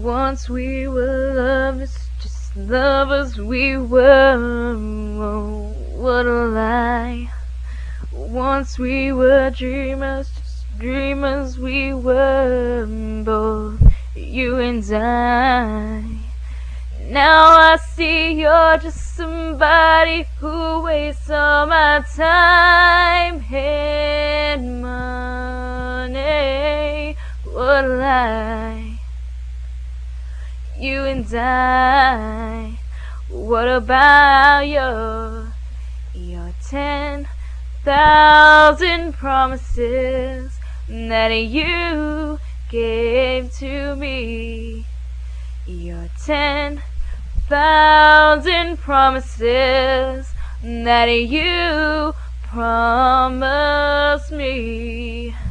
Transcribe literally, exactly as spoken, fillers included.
Once we were lovers, just lovers we were. Oh, what a lie. Once we were dreamers, just dreamers we were, both you and I. Now I see you're just somebody who wastes all my time and money. What a lie. You and I, what about your, your ten thousand promises that you gave to me? Your ten thousand promises that you promised me.